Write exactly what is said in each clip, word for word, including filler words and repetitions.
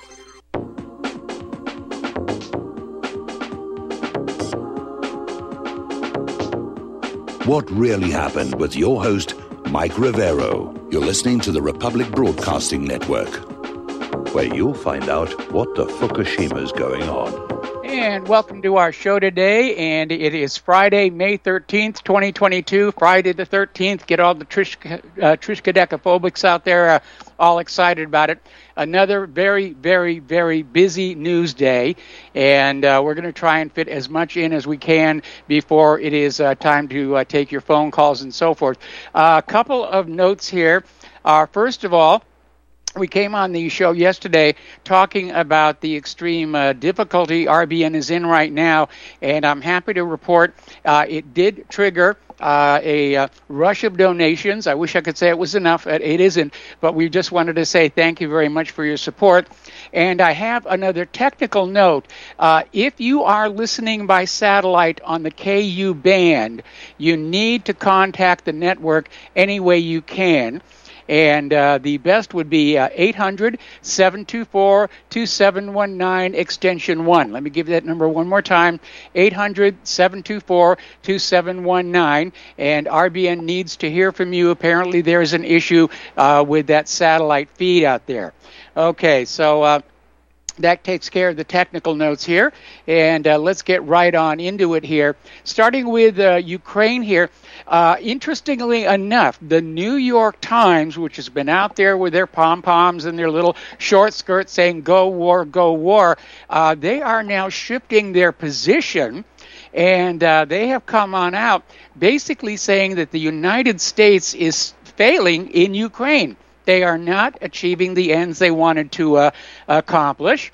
What Really Happened with your host, Mike Rivero. You're listening to the Republic Broadcasting Network, where you'll find out what the Fukushima's going on. And welcome to our show today, and it is Friday, May thirteenth, twenty twenty-two, Friday the thirteenth. Get all the Trish, uh, Trishkadekaphobics out there uh, all excited about it. Another very, very, very busy news day, and uh, we're going to try and fit as much in as we can before it is uh, time to uh, take your phone calls and so forth. Uh, a couple of notes here. Uh, first of all, we came on the show yesterday talking about the extreme uh, difficulty R B N is in right now, and I'm happy to report uh, it did trigger uh, a uh, rush of donations. I wish I could say it was enough. It isn't, but we just wanted to say thank you very much for your support. And I have another technical note. Uh, if you are listening by satellite on the K U band, you need to contact the network any way you can. And uh, the best would be uh, eight hundred, seven two four, two seven one nine, extension one. Let me give that number one more time, eight hundred, seven two four, two seven one nine. And R B N needs to hear from you. Apparently there's an issue uh, with that satellite feed out there. Okay, so uh, that takes care of the technical notes here. And uh, let's get right on into it here. Starting with uh, Ukraine here. Uh, interestingly enough, the New York Times, which has been out there with their pom-poms and their little short skirts saying, go war, go war, uh, they are now shifting their position, and uh, they have come on out basically saying that the United States is failing in Ukraine. They are not achieving the ends they wanted to uh, accomplish.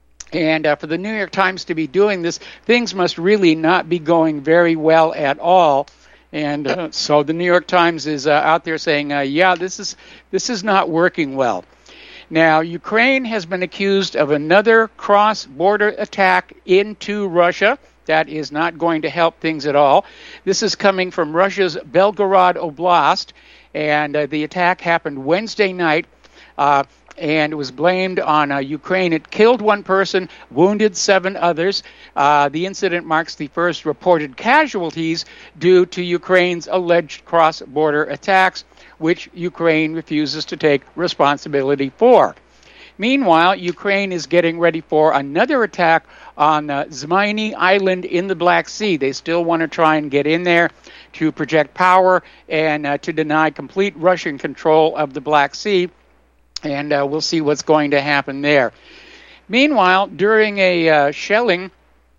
And uh, for the New York Times to be doing this, things must really not be going very well at all. And uh, so the New York Times is uh, out there saying, uh, yeah, this is this is not working well. Now, Ukraine has been accused of another cross-border attack into Russia. That is not going to help things at all. This is coming from Russia's Belgorod Oblast, and uh, the attack happened Wednesday night. Uh, and it was blamed on uh, Ukraine. It killed one person, wounded seven others. Uh, the incident marks the first reported casualties due to Ukraine's alleged cross-border attacks, which Ukraine refuses to take responsibility for. Meanwhile, Ukraine is getting ready for another attack on uh, Zmainy Island in the Black Sea. They still want to try and get in there to project power and uh, to deny complete Russian control of the Black Sea. And uh, we'll see what's going to happen there. Meanwhile, during a uh, shelling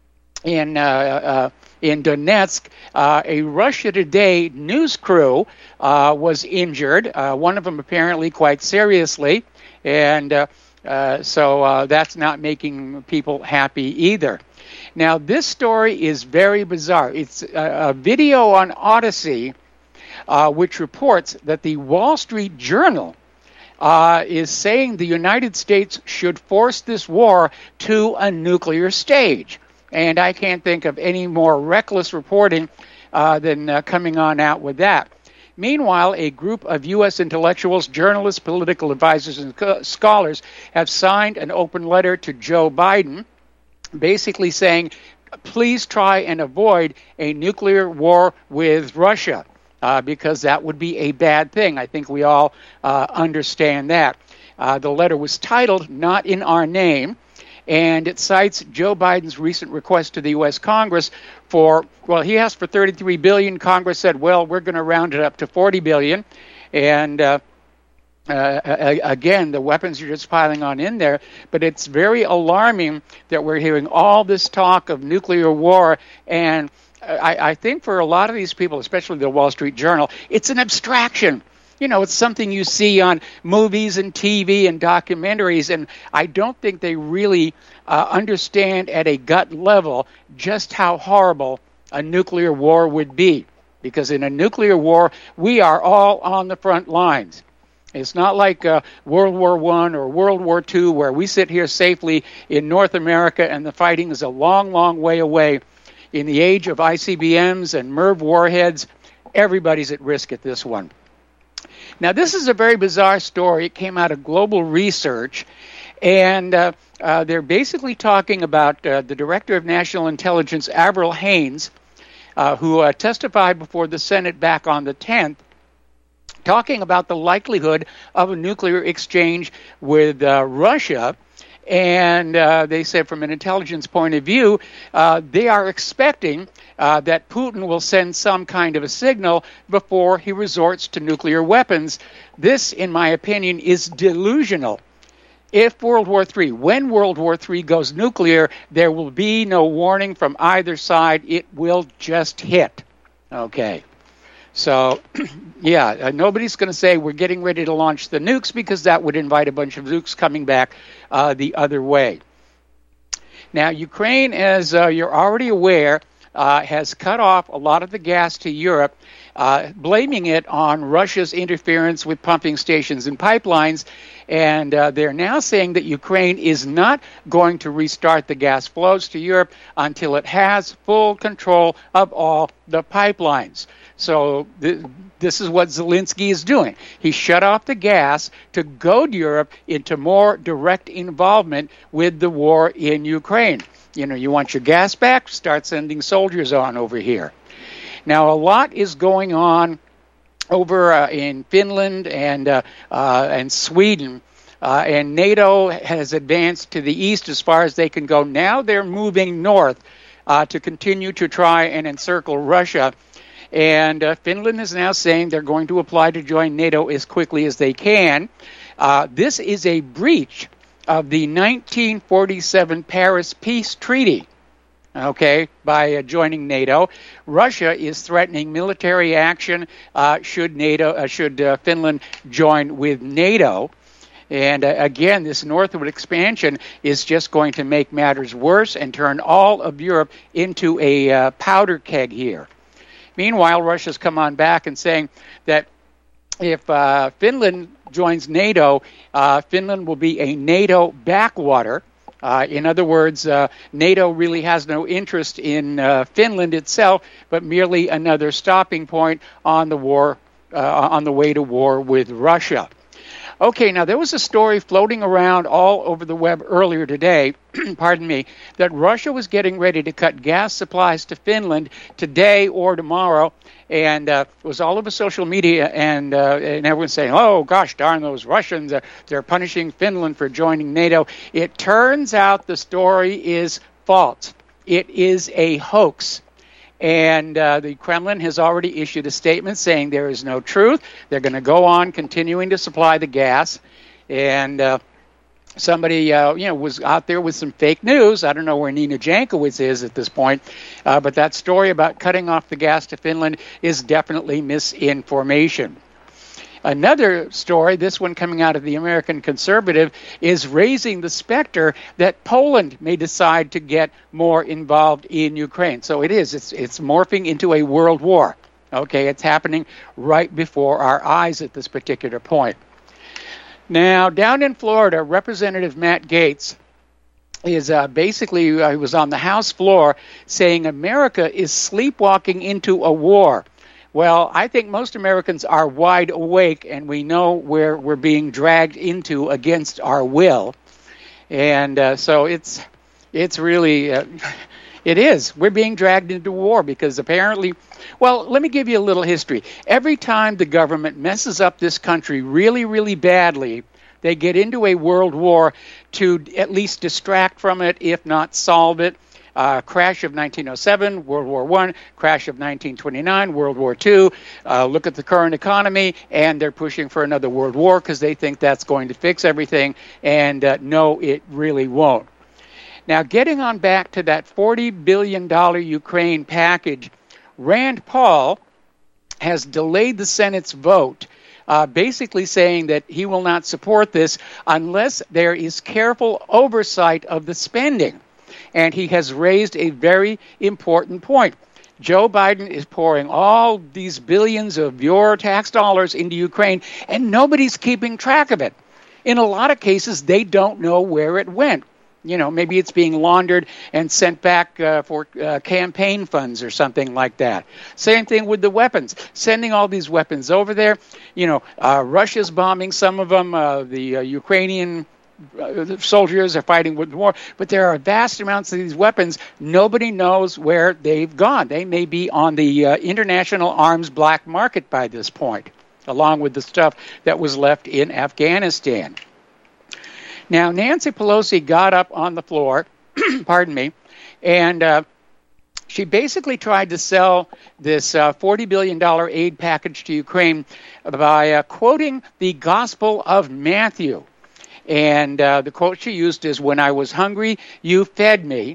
in uh, uh, in Donetsk, uh, a Russia Today news crew uh, was injured. Uh, one of them apparently quite seriously, and uh, uh, so uh, that's not making people happy either. Now, this story is very bizarre. It's a, a video on Odyssey, uh, which reports that the Wall Street Journal Uh, is saying the United States should force this war to a nuclear stage. And I can't think of any more reckless reporting uh, than uh, coming on out with that. Meanwhile, a group of U S intellectuals, journalists, political advisors, and co- scholars have signed an open letter to Joe Biden basically saying, please try and avoid a nuclear war with Russia. Uh, because that would be a bad thing. I think we all uh, understand that. Uh, the letter was titled Not in Our Name, and it cites Joe Biden's recent request to the U S Congress for, well, he asked for thirty-three billion dollars. Congress said, well, we're going to round it up to forty billion dollars. And uh, uh, again, the weapons are just piling on in there. But it's very alarming that we're hearing all this talk of nuclear war, and I, I think for a lot of these people, especially the Wall Street Journal, it's an abstraction. You know, it's something you see on movies and T V and documentaries, and I don't think they really uh, understand at a gut level just how horrible a nuclear war would be. Because in a nuclear war, we are all on the front lines. It's not like uh, World War One or World War Two, where we sit here safely in North America and the fighting is a long, long way away. In the age of I C B Ms and MIRV warheads, everybody's at risk at this one. Now, this is a very bizarre story. It came out of Global Research, And uh, uh, they're basically talking about uh, the Director of National Intelligence, Avril Haines, uh, who uh, testified before the Senate back on the tenth, talking about the likelihood of a nuclear exchange with uh, Russia. And uh, they said from an intelligence point of view, uh, they are expecting uh, that Putin will send some kind of a signal before he resorts to nuclear weapons. This, in my opinion, is delusional. If World War Three, when World War Three goes nuclear, there will be no warning from either side. It will just hit. Okay. So, yeah, uh, nobody's going to say we're getting ready to launch the nukes, because that would invite a bunch of nukes coming back uh, the other way. Now, Ukraine, as uh, you're already aware, uh, has cut off a lot of the gas to Europe, uh, blaming it on Russia's interference with pumping stations and pipelines. And uh, they're now saying that Ukraine is not going to restart the gas flows to Europe until it has full control of all the pipelines. So th- this is what Zelensky is doing. He shut off the gas to goad Europe into more direct involvement with the war in Ukraine. You know, you want your gas back? Start sending soldiers on over here. Now, a lot is going on over uh, in Finland and uh, uh, and Sweden. Uh, and NATO has advanced to the east as far as they can go. Now they're moving north uh, to continue to try and encircle Russia. And uh, Finland is now saying they're going to apply to join NATO as quickly as they can. Uh, this is a breach of the nineteen forty-seven Paris Peace Treaty, okay, by uh, joining NATO. Russia is threatening military action uh, should NATO, uh, should uh, Finland join with NATO. And uh, again, this northward expansion is just going to make matters worse and turn all of Europe into a uh, powder keg here. Meanwhile, Russia's come on back and saying that if uh, Finland joins NATO, uh, Finland will be a NATO backwater. Uh, in other words, uh, NATO really has no interest in uh, Finland itself, but merely another stopping point on the war, uh, on the way to war with Russia. Okay, now there was a story floating around all over the web earlier today, pardon me, that Russia was getting ready to cut gas supplies to Finland today or tomorrow, and uh, it was all over social media, and uh, and everyone's saying, oh, gosh darn those Russians, uh, they're punishing Finland for joining NATO. It turns out the story is false. It is a hoax. And uh, the Kremlin has already issued a statement saying there is no truth. They're going to go on continuing to supply the gas. And uh, somebody, uh, you know, was out there with some fake news. I don't know where Nina Jankowicz is at this point. Uh, but that story about cutting off the gas to Finland is definitely misinformation. Another story, this one coming out of the American Conservative, is raising the specter that Poland may decide to get more involved in Ukraine. So it is. It's, it's morphing into a world war. Okay, it's happening right before our eyes at this particular point. Now, down in Florida, Representative Matt Gaetz is uh, basically, uh, he was on the House floor saying America is sleepwalking into a war. Well, I think most Americans are wide awake, and we know where we're being dragged into against our will. And uh, so it's it's really, uh, it is. We're being dragged into war because apparently, well, let me give you a little history. Every time the government messes up this country really, really badly, they get into a world war to at least distract from it, if not solve it. Uh, crash of nineteen oh seven, World War One, crash of nineteen twenty-nine, World War Two. Uh, look at the current economy, and they're pushing for another world war because they think that's going to fix everything, and uh, no, it really won't. Now, getting on back to that forty billion dollars Ukraine package, Rand Paul has delayed the Senate's vote, uh, basically saying that he will not support this unless there is careful oversight of the spending. And he has raised a very important point. Joe Biden is pouring all these billions of your tax dollars into Ukraine, and nobody's keeping track of it. In a lot of cases, they don't know where it went. You know, maybe it's being laundered and sent back uh, for uh, campaign funds or something like that. Same thing with the weapons. Sending all these weapons over there. You know, uh, Russia's bombing some of them. Uh, the uh, Ukrainian uh, soldiers are fighting with war, but there are vast amounts of these weapons. Nobody knows where they've gone. They may be on the uh, international arms black market by this point, along with the stuff that was left in Afghanistan. Now, Nancy Pelosi got up on the floor, pardon me, and uh, she basically tried to sell this uh, forty billion dollars aid package to Ukraine by uh, quoting the Gospel of Matthew. And uh, the quote she used is, "When I was hungry, you fed me."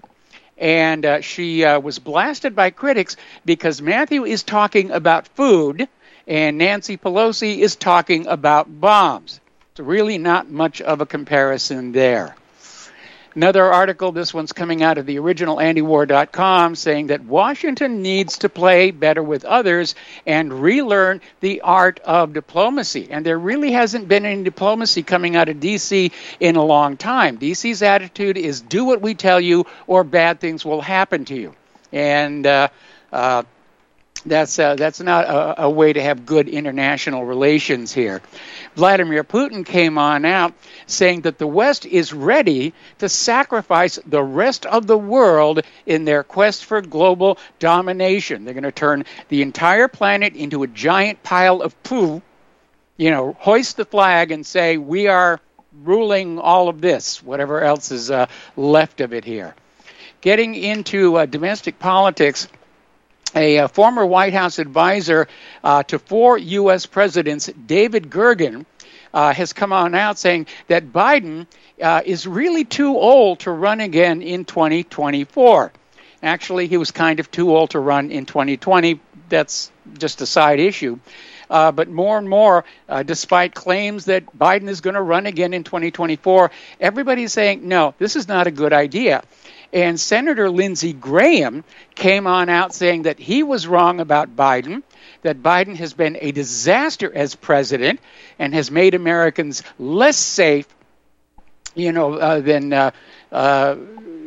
And uh, she uh, was blasted by critics because Matthew is talking about food and Nancy Pelosi is talking about bombs. It's really not much of a comparison there. Another article, this one's coming out of the original antiwar dot com, saying that Washington needs to play better with others and relearn the art of diplomacy. And there really hasn't been any diplomacy coming out of D C in a long time. D C's attitude is do what we tell you or bad things will happen to you. And uh, uh, That's uh, that's not a, a way to have good international relations here. Vladimir Putin came on out saying that the West is ready to sacrifice the rest of the world in their quest for global domination. They're going to turn the entire planet into a giant pile of poo, you know, hoist the flag and say, we are ruling all of this, whatever else is uh, left of it here. Getting into uh, domestic politics, A, a former White House advisor uh, to four U S presidents, David Gergen, uh, has come on out saying that Biden uh, is really too old to run again in twenty twenty-four. Actually, he was kind of too old to run in twenty twenty. That's just a side issue. Uh, but more and more, uh, despite claims that Biden is going to run again in twenty twenty-four, everybody's saying, no, this is not a good idea. And Senator Lindsey Graham came on out saying that he was wrong about Biden, that Biden has been a disaster as president and has made Americans less safe, you know, uh, than, uh, uh,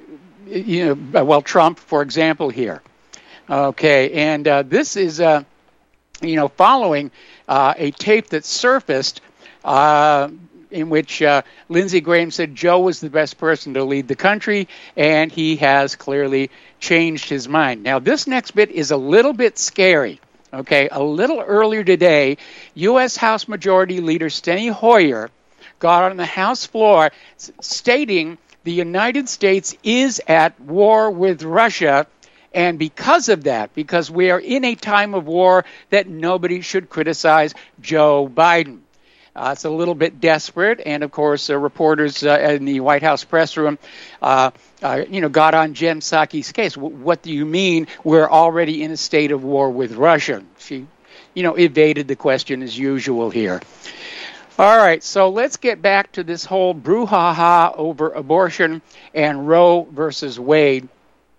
you know, well, Trump, for example, here. Okay, and uh, this is, uh, you know, following uh, a tape that surfaced uh in which uh, Lindsey Graham said Joe was the best person to lead the country, and he has clearly changed his mind. Now, this next bit is a little bit scary. Okay, a little earlier today, U S House Majority Leader Steny Hoyer got on the House floor stating the United States is at war with Russia, and because of that, because we are in a time of war, that nobody should criticize Joe Biden. Uh, it's a little bit desperate, and of course, uh, reporters uh, in the White House press room, uh, uh, you know, got on Jen Psaki's case. W- what do you mean we're already in a state of war with Russia? She, you know, evaded the question as usual here. All right, so let's get back to this whole brouhaha over abortion and Roe versus Wade.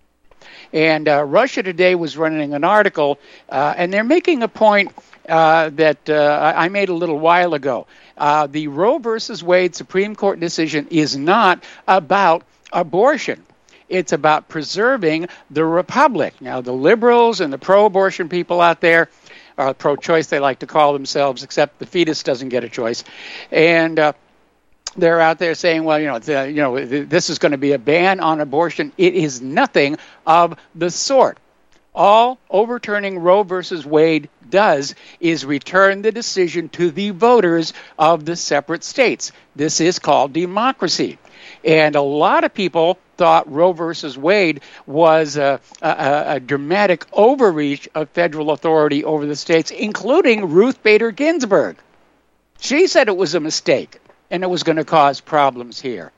And uh, Russia Today was running an article, uh, and they're making a point Uh, that uh, I made a little while ago. Uh, the Roe versus Wade Supreme Court decision is not about abortion. It's about preserving the republic. Now, the liberals and the pro-abortion people out there, or pro-choice they like to call themselves, except the fetus doesn't get a choice, and uh, they're out there saying, well, you know, the, you know, this is going to be a ban on abortion. It is nothing of the sort. All overturning Roe versus Wade does is return the decision to the voters of the separate states. This is called democracy. And a lot of people thought Roe versus Wade was a, a, a dramatic overreach of federal authority over the states, including Ruth Bader Ginsburg. She said it was a mistake and it was going to cause problems here.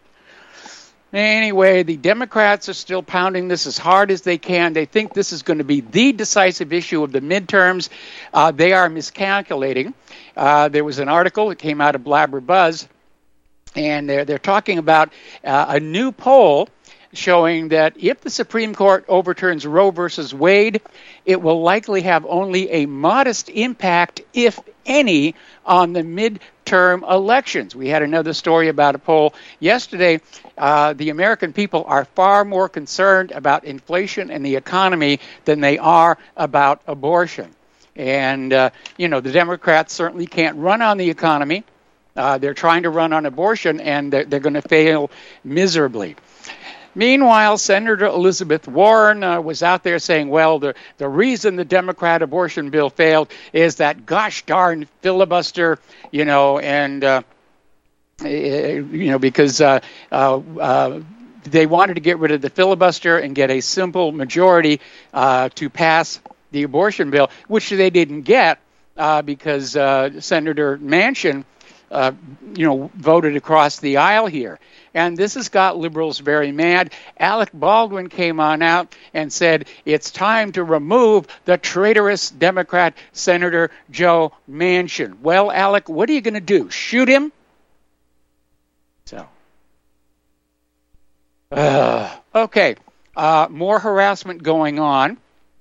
Anyway, the Democrats are still pounding this as hard as they can. They think this is going to be the decisive issue of the midterms. Uh, they are miscalculating. Uh, there was an article that came out of Blabber Buzz, and they're, they're talking about uh, a new poll showing that if the Supreme Court overturns Roe versus Wade, it will likely have only a modest impact, if any, on the midterm elections. We had another story about a poll yesterday. Uh, the American people are far more concerned about inflation and the economy than they are about abortion. And, uh, you know, the Democrats certainly can't run on the economy. Uh, they're trying to run on abortion, and they're, they're going to fail miserably. Meanwhile, Senator Elizabeth Warren uh, was out there saying, well, the, the reason the Democrat abortion bill failed is that gosh darn filibuster, you know, and, uh, you know, because uh, uh, uh, they wanted to get rid of the filibuster and get a simple majority uh, to pass the abortion bill, which they didn't get uh, because uh, Senator Manchin, uh, you know, voted across the aisle here. And this has got liberals very mad. Alec Baldwin came on out and said, it's time to remove the traitorous Democrat Senator Joe Manchin. Well, Alec, what are you going to do? Shoot him? So, uh, okay, uh, more harassment going on.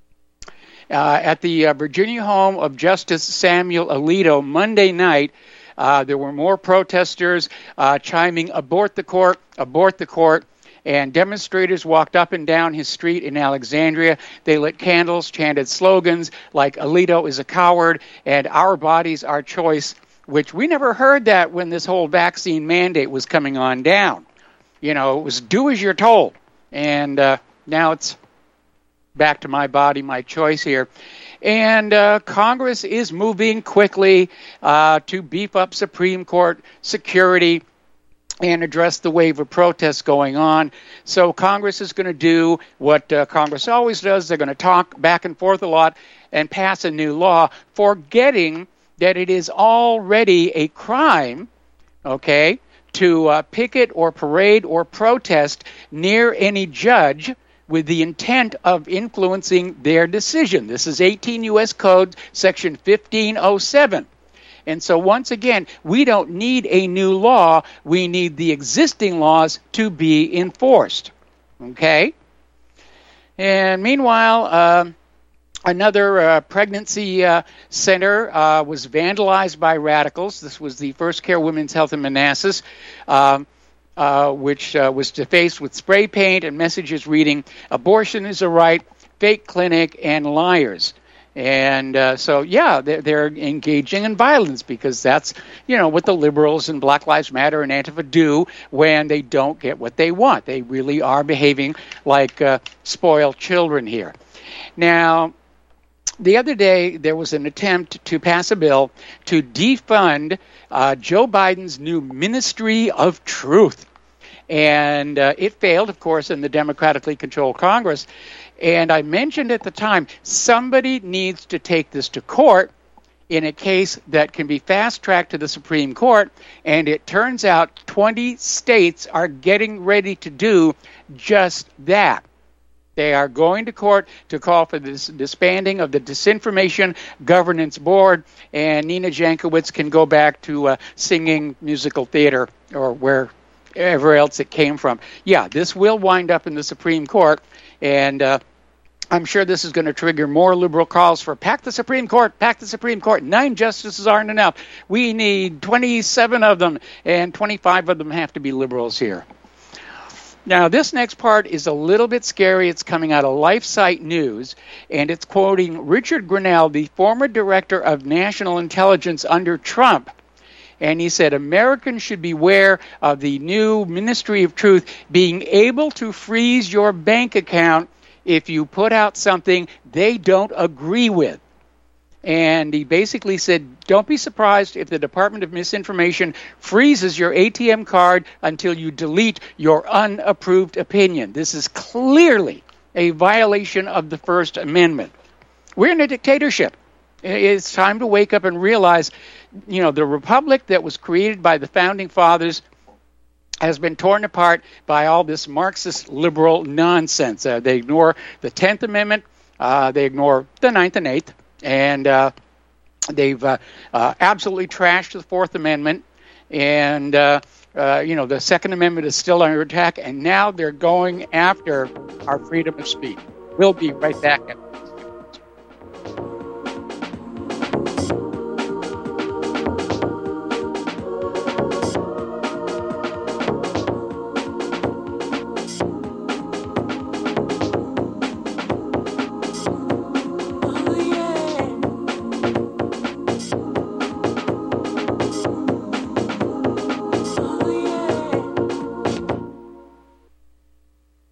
Uh, at the uh, Virginia home of Justice Samuel Alito Monday night, Uh, there were more protesters uh, chiming, abort the court, abort the court, and demonstrators walked up and down his street in Alexandria. They lit candles, chanted slogans like Alito is a coward and our bodies, our choice, which we never heard that when this whole vaccine mandate was coming on down. You know, it was do as you're told. And uh, now it's back to my body, my choice here. And uh, Congress is moving quickly uh, to beef up Supreme Court security and address the wave of protests going on. So Congress is going to do what uh, Congress always does. They're going to talk back and forth a lot and pass a new law, forgetting that it is already a crime, okay, to uh, picket or parade or protest near any judge with the intent of influencing their decision. This is eighteen U S Code Section fifteen oh seven. And so once again, we don't need a new law. We need the existing laws to be enforced. Okay? And meanwhile, uh, another uh, pregnancy uh, center uh, was vandalized by radicals. This was the First Care Women's Health in Manassas. Um, Uh, which uh, was defaced with spray paint and messages reading, abortion is a right, fake clinic, and liars. And uh, so, yeah, they're, they're engaging in violence because that's, you know, what the liberals and Black Lives Matter and Antifa do when they don't get what they want. They really are behaving like uh, spoiled children here. Now, the other day, there was an attempt to pass a bill to defund uh, Joe Biden's new Ministry of Truth. And uh, it failed, of course, in the democratically controlled Congress. And I mentioned at the time, somebody needs to take this to court in a case that can be fast-tracked to the Supreme Court. And it turns out twenty states are getting ready to do just that. They are going to court to call for the disbanding of the Disinformation Governance Board, and Nina Jankowicz can go back to uh, singing musical theater or wherever else it came from. Yeah, this will wind up in the Supreme Court, and uh, I'm sure this is going to trigger more liberal calls for pack the Supreme Court, pack the Supreme Court. Nine justices aren't enough. We need twenty-seven of them, and twenty-five of them have to be liberals here. Now, this next part is a little bit scary. It's coming out of LifeSite News, and it's quoting Richard Grenell, the former director of national intelligence under Trump. And he said, Americans should beware of the new Ministry of Truth being able to freeze your bank account if you put out something they don't agree with. And he basically said, don't be surprised if the Department of Misinformation freezes your A T M card until you delete your unapproved opinion. This is clearly a violation of the First Amendment. We're in a dictatorship. It's time to wake up and realize, you know, the republic that was created by the Founding Fathers has been torn apart by all this Marxist liberal nonsense. Uh, they ignore the tenth Amendment. Uh, they ignore the ninth and eighth. And uh, they've uh, uh, absolutely trashed the Fourth Amendment. And, uh, uh, you know, the Second Amendment is still under attack. And now they're going after our freedom of speech. We'll be right back.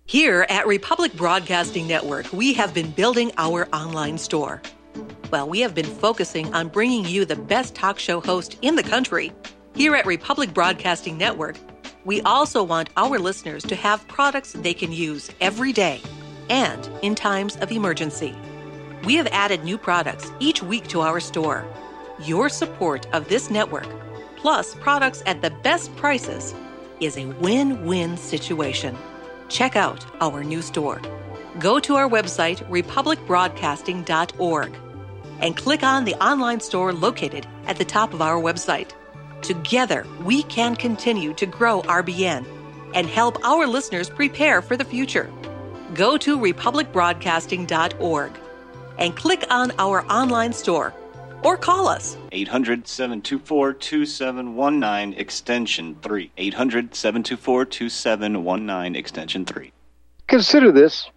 Here at Republic Broadcasting Network, we have been building our online store. Well, we have been focusing on bringing you the best talk show host in the country. Here at Republic Broadcasting Network, we also want our listeners to have products they can use every day and in times of emergency. We have added new products each week to our store. Your support of this network, plus products at the best prices, is a win-win situation. Check out our new store. Go to our website, republic broadcasting dot org, and click on the online store located at the top of our website. Together, we can continue to grow R B N and help our listeners prepare for the future. Go to republic broadcasting dot org and click on our online store or call us. eight hundred, seven two four, two seven one nine, extension three. eight hundred, seven two four, two seven one nine, extension three. Consider this.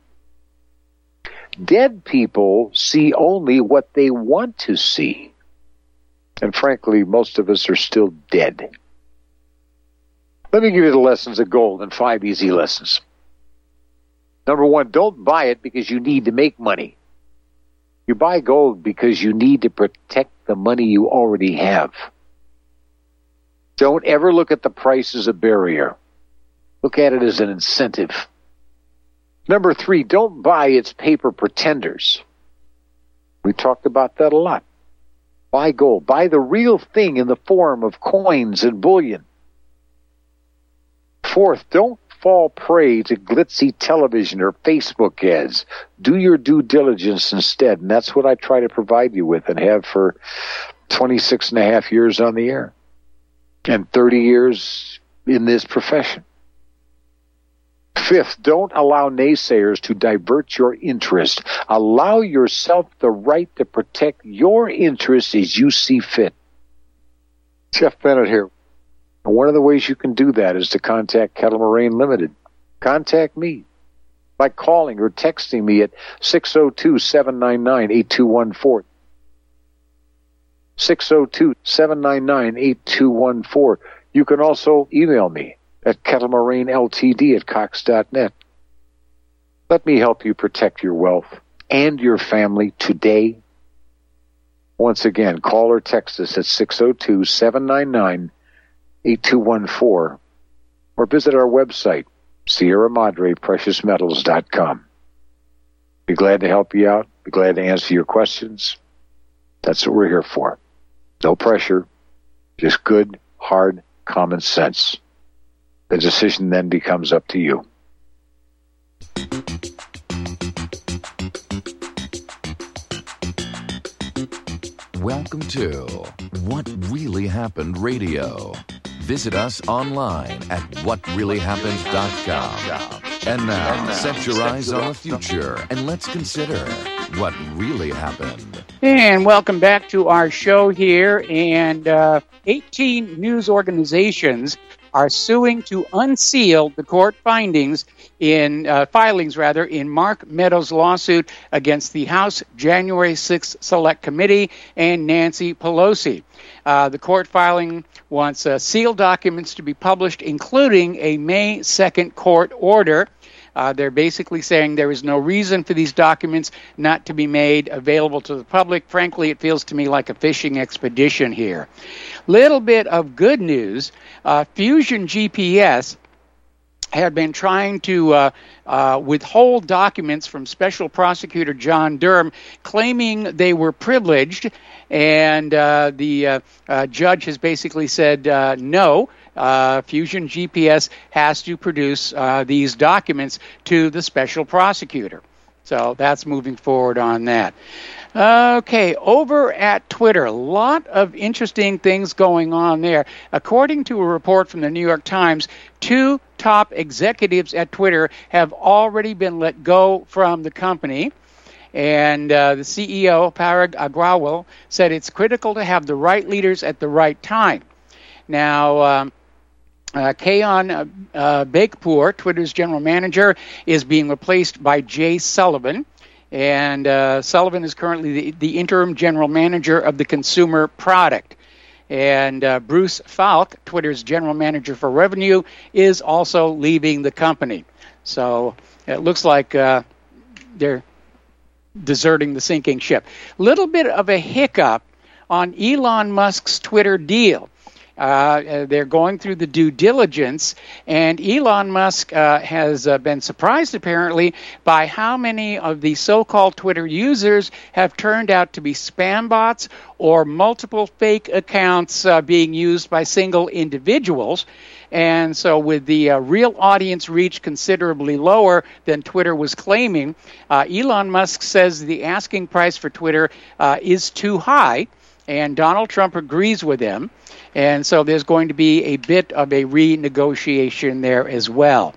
Dead people see only what they want to see. And frankly, most of us are still dead. Let me give you the lessons of gold in five easy lessons. Number one, don't buy it because you need to make money. You buy gold because you need to protect the money you already have. Don't ever look at the price as a barrier. Look at it as an incentive. Number three, don't buy its paper pretenders. We talked about that a lot. Buy gold. Buy the real thing in the form of coins and bullion. Fourth, don't fall prey to glitzy television or Facebook ads. Do your due diligence instead, and that's what I try to provide you with and have for twenty-six and a half years on the air and thirty years in this profession. Fifth, don't allow naysayers to divert your interest. Allow yourself the right to protect your interests as you see fit. Jeff Bennett here. And one of the ways you can do that is to contact Kettle Moraine Limited. Contact me by calling or texting me at six oh two, seven nine nine, eight two one four. six oh two, seven nine nine, eight two one four. You can also email me at kettlemoraineltd at cox dot net. Let me help you protect your wealth and your family today. Once again, call or text us at six oh two, seven nine nine, eight two one four or visit our website, Sierra Madre Precious Metals dot com. Be glad to help you out. Be glad to answer your questions. That's what we're here for. No pressure, just good, hard, common sense. The decision then becomes up to you. Welcome to What Really Happened Radio. Visit us online at what really happened dot com. And now, and now set your set eyes on the future and let's consider what really happened. And welcome back to our show here. And uh, eighteen news organizations are suing to unseal the court findings in uh, filings rather in Mark Meadows' lawsuit against the House January sixth Select Committee and Nancy Pelosi. Uh, the court filing wants uh, sealed documents to be published, including a May second court order. Uh, they're basically saying there is no reason for these documents not to be made available to the public. Frankly, it feels to me like a fishing expedition here. Little bit of good news. Uh, Fusion G P S had been trying to uh, uh, withhold documents from Special Prosecutor John Durham, claiming they were privileged, and uh, the uh, uh, judge has basically said uh, no. Uh, Fusion G P S has to produce uh, these documents to the special prosecutor. So that's moving forward on that. Okay, over at Twitter, a lot of interesting things going on there. According to a report from the New York Times, two top executives at Twitter have already been let go from the company. And uh, the C E O, Parag Agrawal, said it's critical to have the right leaders at the right time. Now, um, Uh, Kayan uh, uh, Bakepur, Twitter's general manager, is being replaced by Jay Sullivan. And uh, Sullivan is currently the, the interim general manager of the consumer product. And uh, Bruce Falk, Twitter's general manager for revenue, is also leaving the company. So it looks like uh, they're deserting the sinking ship. Little bit of a hiccup on Elon Musk's Twitter deal. Uh, they're going through the due diligence, and Elon Musk uh, has uh, been surprised, apparently, by how many of the so-called Twitter users have turned out to be spam bots or multiple fake accounts uh, being used by single individuals. And so with the uh, real audience reach considerably lower than Twitter was claiming, uh, Elon Musk says the asking price for Twitter uh, is too high, and Donald Trump agrees with him. And so there's going to be a bit of a renegotiation there as well.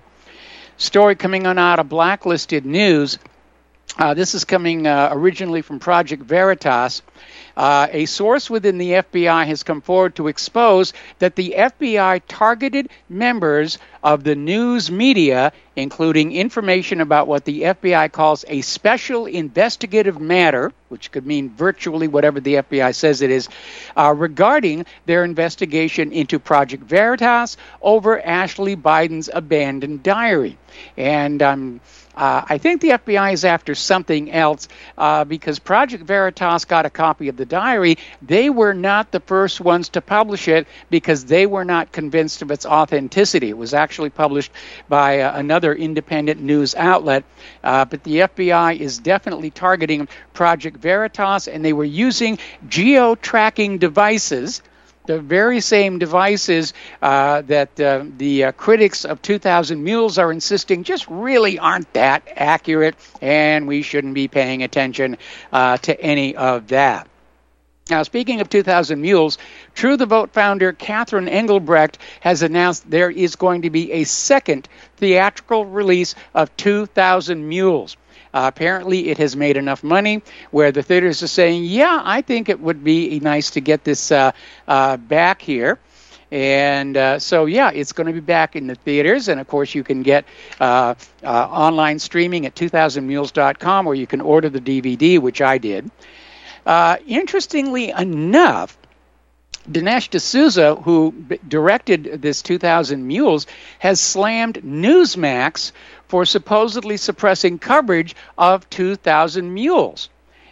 Story coming on out of Blacklisted News. Uh, this is coming uh, originally from Project Veritas. Uh, a source within the F B I has come forward to expose that the F B I targeted members of the news media, including information about what the F B I calls a special investigative matter, which could mean virtually whatever the F B I says it is, uh, regarding their investigation into Project Veritas over Ashley Biden's abandoned diary. And um, uh, I think the F B I is after something else uh, because Project Veritas got a copy of the diary. They were not the first ones to publish it because they were not convinced of its authenticity. It was actually published by uh, another independent news outlet. Uh, but the F B I is definitely targeting Project Veritas, and they were using geo-tracking devices, the very same devices uh, that uh, the uh, critics of two thousand Mules are insisting just really aren't that accurate, and we shouldn't be paying attention uh, to any of that. Now, speaking of two thousand Mules, True the Vote founder Catherine Engelbrecht has announced there is going to be a second theatrical release of two thousand Mules. Uh, apparently, it has made enough money where the theaters are saying, yeah, I think it would be nice to get this uh, uh, back here. And uh, so, yeah, it's going to be back in the theaters. And, of course, you can get uh, uh, online streaming at two thousand mules dot com, or you can order the D V D, which I did. Uh, interestingly enough, Dinesh D'Souza, who b- directed this two thousand Mules, has slammed Newsmax for supposedly suppressing coverage of two thousand Mules.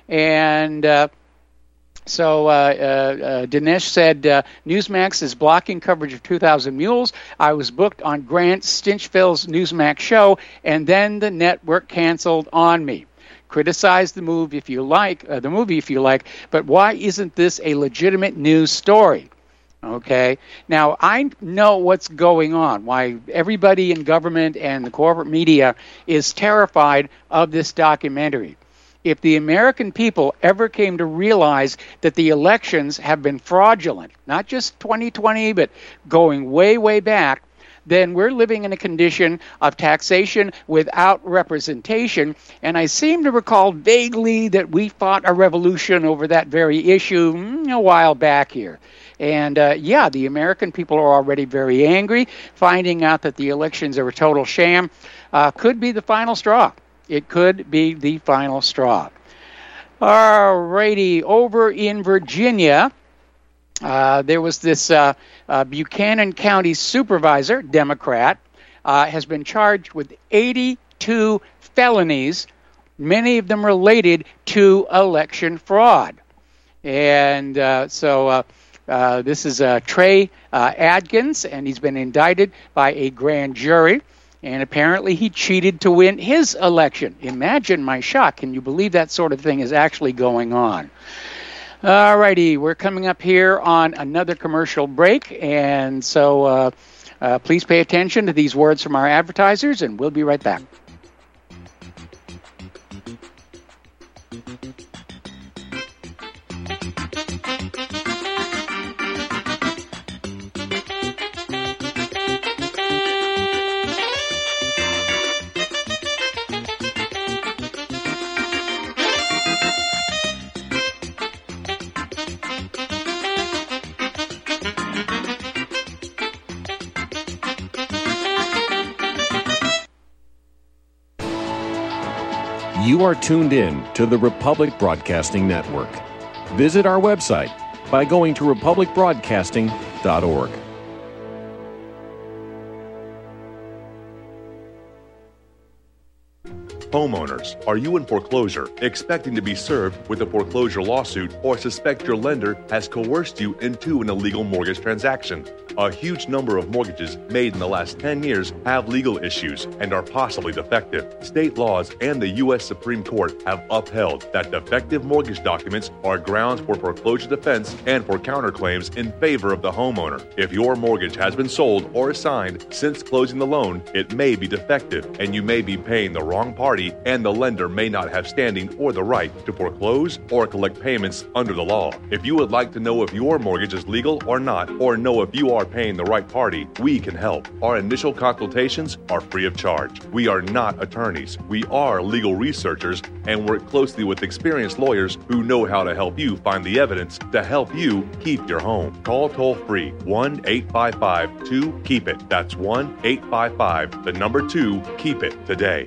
And uh, so uh, uh, uh, Dinesh said, uh, Newsmax is blocking coverage of two thousand Mules. I was booked on Grant Stinchfield's Newsmax show, and then the network canceled on me. Criticize the move if you like, uh, the movie if you like, but why isn't this a legitimate news story? Okay, now I know what's going on, why everybody in government and the corporate media is terrified of this documentary. If the American people ever came to realize that the elections have been fraudulent, not just twenty twenty, but going way, way back, then we're living in a condition of taxation without representation. And I seem to recall vaguely that we fought a revolution over that very issue mm, a while back here. And, uh, yeah, the American people are already very angry. Finding out that the elections are a total sham uh, could be the final straw. It could be the final straw. All righty, over in Virginia, Uh, there was this uh, uh, Buchanan County supervisor, Democrat, uh, has been charged with eighty-two felonies, many of them related to election fraud. And uh, so uh, uh, this is uh, Trey uh, Adkins, and he's been indicted by a grand jury. And apparently he cheated to win his election. Imagine my shock. Can you believe that sort of thing is actually going on? All righty, we're coming up here on another commercial break, and so uh, uh, please pay attention to these words from our advertisers, and we'll be right back. You are tuned in to the Republic Broadcasting Network. Visit our website by going to republic broadcasting dot org. Homeowners, are you in foreclosure, expecting to be served with a foreclosure lawsuit, or suspect your lender has coerced you into an illegal mortgage transaction? A huge number of mortgages made in the last ten years have legal issues and are possibly defective. State laws and the U S Supreme Court have upheld that defective mortgage documents are grounds for foreclosure defense and for counterclaims in favor of the homeowner. If your mortgage has been sold or assigned since closing the loan, it may be defective and you may be paying the wrong party, and the lender may not have standing or the right to foreclose or collect payments under the law. If you would like to know if your mortgage is legal or not, or know if you are paying the right party, we can help. Our initial consultations are free of charge. We are not attorneys. We are legal researchers and work closely with experienced lawyers who know how to help you find the evidence to help you keep your home. Call toll-free one eight five five two keep it. That's one eight five five, the number two, keep it today.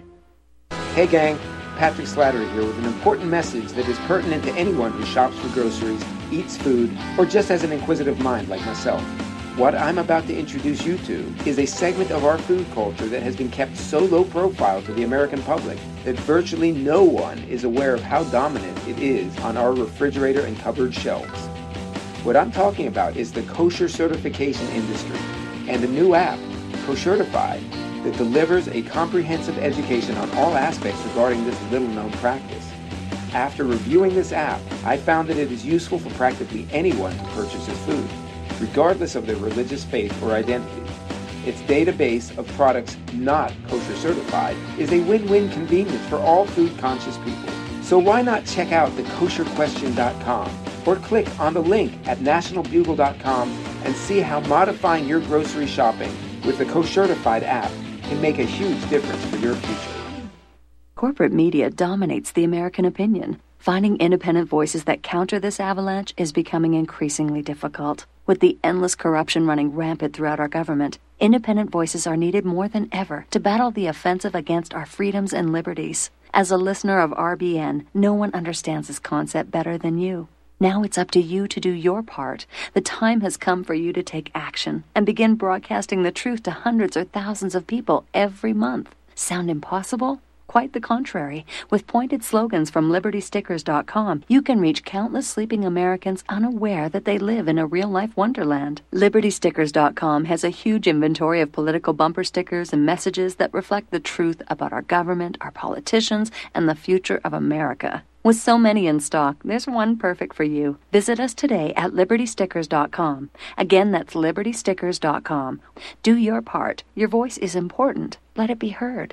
Hey gang, Patrick Slattery here with an important message that is pertinent to anyone who shops for groceries, eats food, or just has an inquisitive mind like myself. What I'm about to introduce you to is a segment of our food culture that has been kept so low profile to the American public that virtually no one is aware of how dominant it is on our refrigerator and cupboard shelves. What I'm talking about is the kosher certification industry and a new app, Koshertified, that delivers a comprehensive education on all aspects regarding this little-known practice. After reviewing this app, I found that it is useful for practically anyone who purchases food, regardless of their religious faith or identity. Its database of products not kosher certified is a win-win convenience for all food-conscious people. So why not check out the kosher question dot com or click on the link at national bugle dot com and see how modifying your grocery shopping with the Koshertified app can make a huge difference for your future. Corporate media dominates the American opinion. Finding independent voices that counter this avalanche is becoming increasingly difficult. With the endless corruption running rampant throughout our government, independent voices are needed more than ever to battle the offensive against our freedoms and liberties. As a listener of R B N, no one understands this concept better than you. Now it's up to you to do your part. The time has come for you to take action and begin broadcasting the truth to hundreds or thousands of people every month. Sound impossible? Quite the contrary. With pointed slogans from liberty stickers dot com, you can reach countless sleeping Americans unaware that they live in a real-life wonderland. liberty stickers dot com has a huge inventory of political bumper stickers and messages that reflect the truth about our government, our politicians, and the future of America. With so many in stock, there's one perfect for you. Visit us today at liberty stickers dot com. Again, that's liberty stickers dot com. Do your part. Your voice is important. Let it be heard.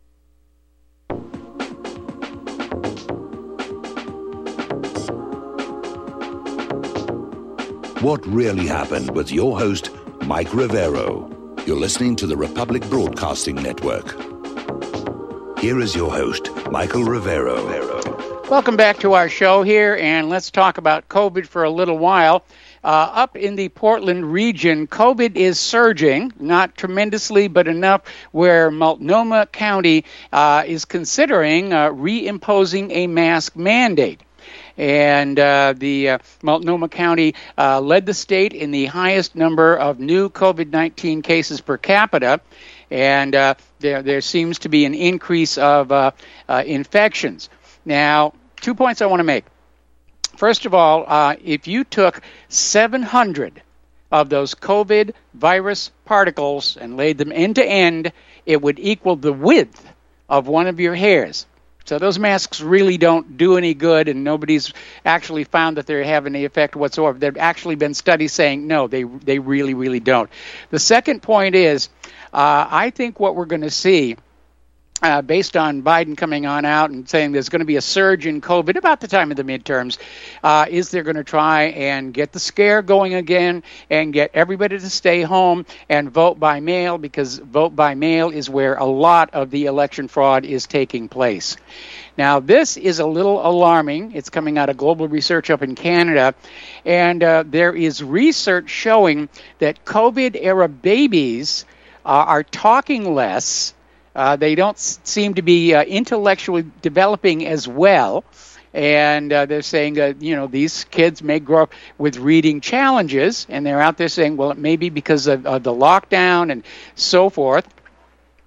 What Really Happened with your host, Mike Rivero. You're listening to the Republic Broadcasting Network. Here is your host, Michael Rivero. Welcome back to our show here, and let's talk about COVID for a little while. Uh, up in the Portland region, COVID is surging, not tremendously, but enough where Multnomah County uh, is considering uh, reimposing a mask mandate. And uh, the uh, Multnomah County uh, led the state in the highest number of new COVID nineteen cases per capita, and uh, there, there seems to be an increase of uh, uh, infections. Now, two points I want to make. First of all, uh, if you took seven hundred of those COVID virus particles and laid them end to end, it would equal the width of one of your hairs. So those masks really don't do any good, and nobody's actually found that they have any effect whatsoever. There have actually been studies saying, no, they they really, really don't. The second point is, uh, I think what we're going to see, Uh, based on Biden coming on out and saying there's going to be a surge in COVID about the time of the midterms, uh, is they're going to try and get the scare going again and get everybody to stay home and vote by mail, because vote by mail is where a lot of the election fraud is taking place. Now, this is a little alarming. It's coming out of global research up in Canada, and uh, there is research showing that COVID-era babies uh, are talking less. Uh, they don't s- seem to be uh, intellectually developing as well, and uh, they're saying that, you know, these kids may grow up with reading challenges, and they're out there saying, well, it may be because of, of the lockdown and so forth.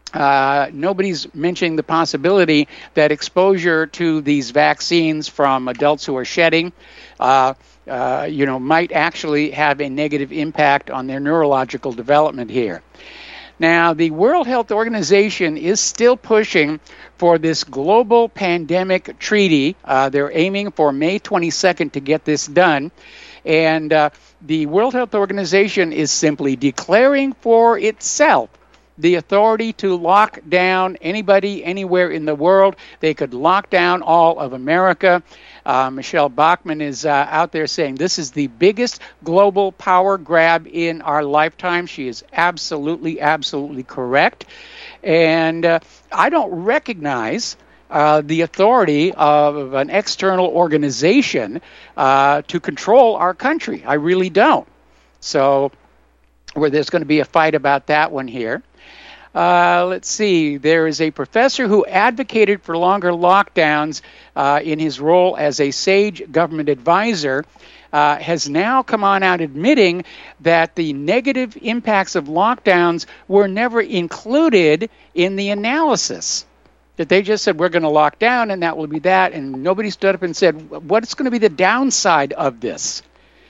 Uh, nobody's mentioning the possibility that exposure to these vaccines from adults who are shedding, uh, uh, you know, might actually have a negative impact on their neurological development here. Now, the World Health Organization is still pushing for this global pandemic treaty. Uh, they're aiming for May twenty-second to get this done. And uh, the World Health Organization is simply declaring for itself the authority to lock down anybody anywhere in the world. They could lock down all of America. Uh, Michelle Bachmann is uh, out there saying this is the biggest global power grab in our lifetime. She is absolutely, absolutely correct. And uh, I don't recognize uh, the authority of an external organization uh, to control our country. I really don't. So where there's going to be a fight about that one here. Uh, let's see. There is a professor who advocated for longer lockdowns uh, in his role as a SAGE government advisor, uh, has now come on out admitting that the negative impacts of lockdowns were never included in the analysis. That they just said, we're going to lock down and that will be that. And nobody stood up and said, what's going to be the downside of this?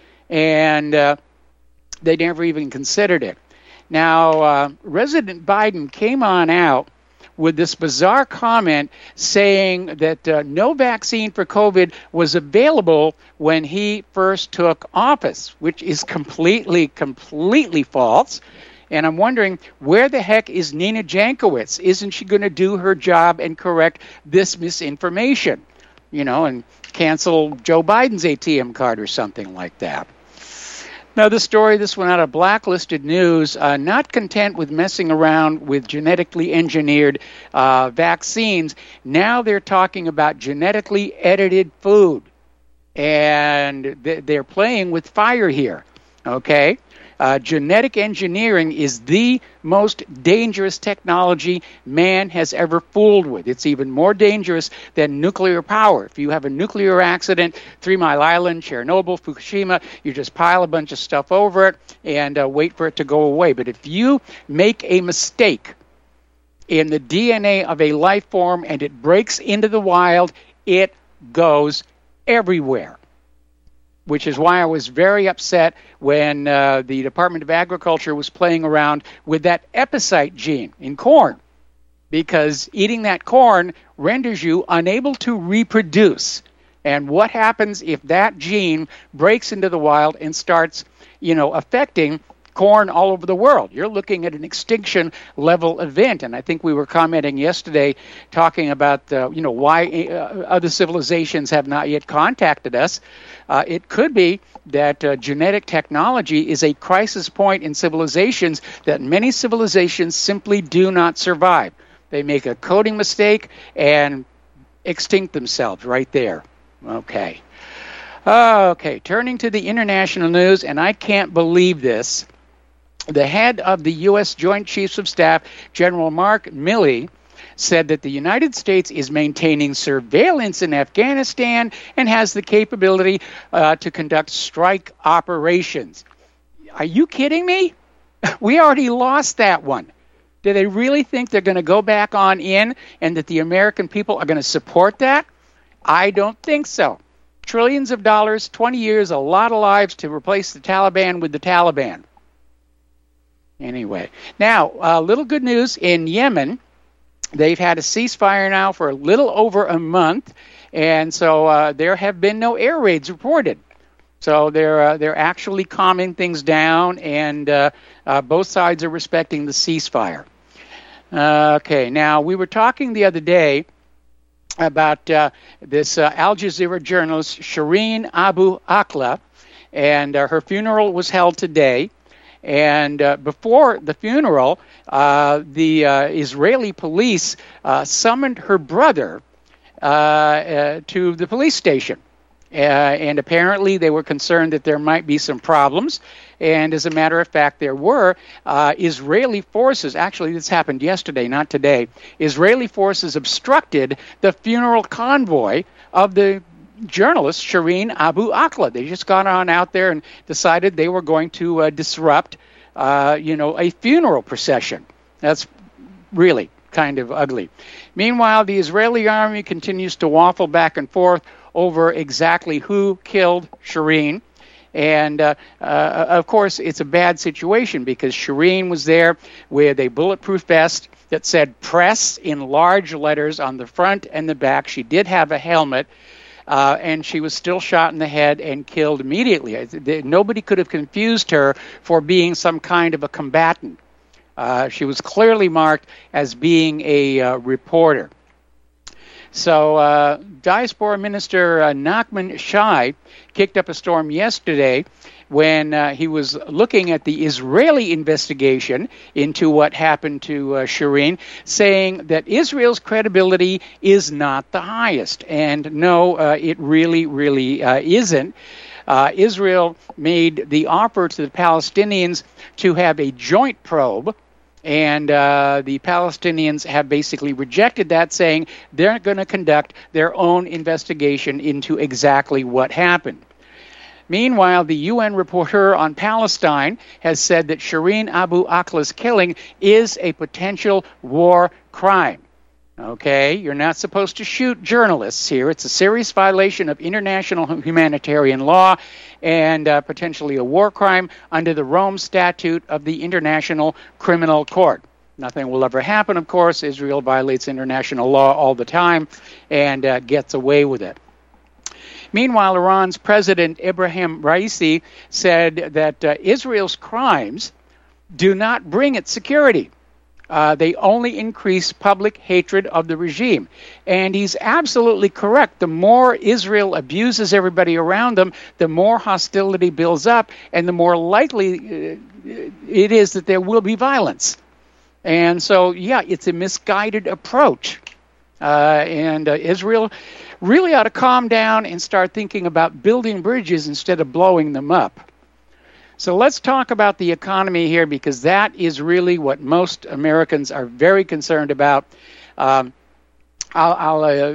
And uh, they never even considered it. Now, uh, President Biden came on out with this bizarre comment saying that uh, no vaccine for COVID was available when he first took office, which is completely, completely false. And I'm wondering, where the heck is Nina Jankowicz? Isn't she going to do her job and correct this misinformation? You know, and cancel Joe Biden's A T M card or something like that. Now, this story, this one out of Blacklisted News, uh, not content with messing around with genetically engineered uh, vaccines, now they're talking about genetically edited food. And th- they're playing with fire here, okay? Uh, genetic engineering is the most dangerous technology man has ever fooled with. It's even more dangerous than nuclear power. If you have a nuclear accident, Three Mile Island, Chernobyl, Fukushima, you just pile a bunch of stuff over it and uh, wait for it to go away. But if you make a mistake in the D N A of a life form and it breaks into the wild, it goes everywhere. Which is why I was very upset when uh, the Department of Agriculture was playing around with that epicite gene in corn, because eating that corn renders you unable to reproduce. And what happens if that gene breaks into the wild and starts, you know, affecting corn all over the world? You're looking at an extinction level event. And I think we were commenting yesterday talking about, uh, you know, why uh, other civilizations have not yet contacted us. Uh, it could be that uh, genetic technology is a crisis point in civilizations that many civilizations simply do not survive. They make a coding mistake and extinct themselves right there. Okay. Okay, turning to the international news, and I can't believe this. The head of the U S Joint Chiefs of Staff, General Mark Milley, said that the United States is maintaining surveillance in Afghanistan and has the capability uh, to conduct strike operations. Are you kidding me? We already lost that one. Do they really think they're going to go back on in and that the American people are going to support that? I don't think so. Trillions of dollars, twenty years, a lot of lives to replace the Taliban with the Taliban. Anyway, now, a uh, little good news in Yemen. They've had a ceasefire now for a little over a month, and so uh, there have been no air raids reported. So they're uh, they're actually calming things down, and uh, uh, both sides are respecting the ceasefire. Uh, okay, now we were talking the other day about uh, this uh, Al Jazeera journalist Shireen Abu Akleh, and uh, her funeral was held today. And uh, before the funeral, uh, the uh, Israeli police uh, summoned her brother uh, uh, to the police station. Uh, and apparently they were concerned that there might be some problems. And as a matter of fact, there were. Uh, Israeli forces, actually this happened yesterday, not today, Israeli forces obstructed the funeral convoy of the journalist Shireen Abu Akleh. They just got on out there and decided they were going to uh, disrupt, uh, you know, a funeral procession. That's really kind of ugly. Meanwhile, the Israeli army continues to waffle back and forth over exactly who killed Shireen. And, uh, uh, of course, it's a bad situation because Shireen was there with a bulletproof vest that said press in large letters on the front and the back. She did have a helmet, uh, and she was still shot in the head and killed immediately. Nobody could have confused her for being some kind of a combatant. Uh, she was clearly marked as being a uh, reporter. So uh, Diaspora Minister uh, Nachman Shai kicked up a storm yesterday when uh, he was looking at the Israeli investigation into what happened to uh, Shireen, saying that Israel's credibility is not the highest. And no, uh, it really, really uh, isn't. Uh, Israel made the offer to the Palestinians to have a joint probe, and uh, the Palestinians have basically rejected that, saying they're going to conduct their own investigation into exactly what happened. Meanwhile, the U N reporter on Palestine has said that Shireen Abu Akleh's killing is a potential war crime. Okay, you're not supposed to shoot journalists here. It's a serious violation of international humanitarian law and uh, potentially a war crime under the Rome Statute of the International Criminal Court. Nothing will ever happen, of course. Israel violates international law all the time and uh, gets away with it. Meanwhile, Iran's President Ibrahim Raisi said that uh, Israel's crimes do not bring it security. Uh, they only increase public hatred of the regime. And he's absolutely correct. The more Israel abuses everybody around them, the more hostility builds up, and the more likely uh, it is that there will be violence. And so, yeah, it's a misguided approach. Uh, and uh, Israel really ought to calm down and start thinking about building bridges instead of blowing them up. So let's talk about the economy here, because that is really what most Americans are very concerned about. Um, I'll, I'll uh,